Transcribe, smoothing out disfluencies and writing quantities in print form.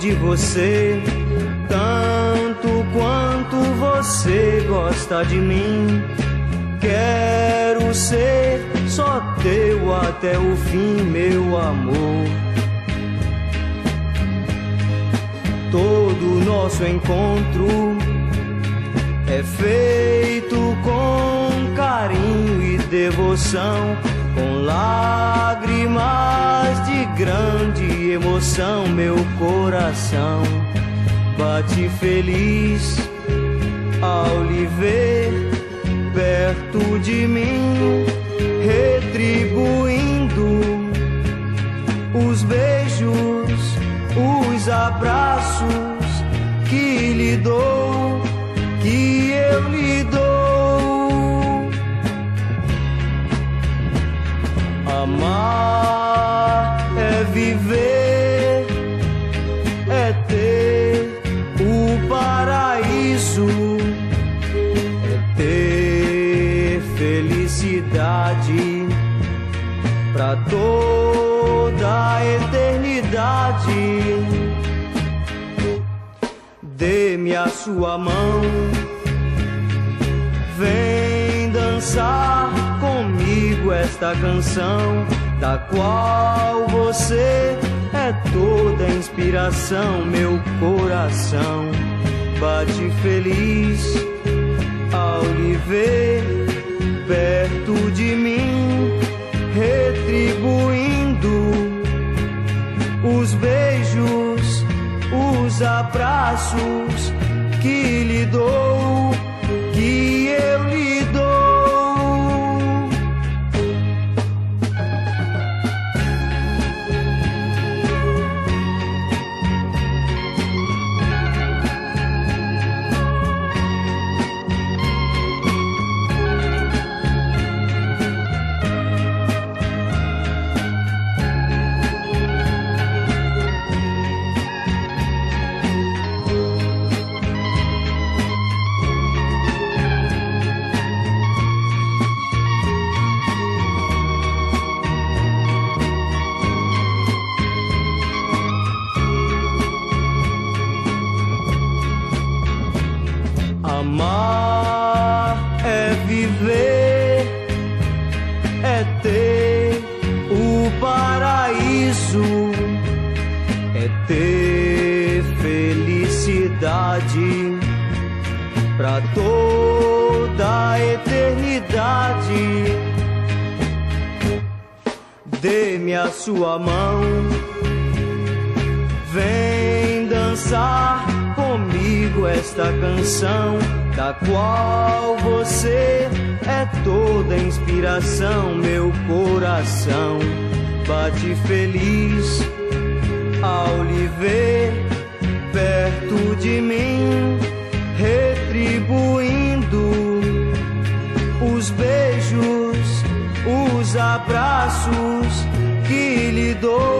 de você, tanto quanto você gosta de mim. Quero ser só teu até o fim, meu amor. Todo nosso encontro é feito com carinho e devoção, com lágrimas de grande emoção. Meu coração bate feliz ao lhe ver perto de mim, retribuindo os beijos, os abraços que lhe dou, que eu lhe dou. Amar é viver, é ter o paraíso, é ter felicidade pra toda a eternidade. Dê-me a sua mão, vem dançar comigo esta canção, da qual você é toda a inspiração. Meu coração bate feliz ao lhe ver perto de mim, retribuindo os beijos, os abraços que lhe dou, que eu lhe dou. Amar é viver, é ter o paraíso, é ter felicidade pra toda a eternidade. Dê-me a sua mão, vem dançar comigo esta canção, da qual você é toda a inspiração. Meu coração bate feliz ao lhe ver perto de mim, retribuindo os beijos, os abraços que lhe dou,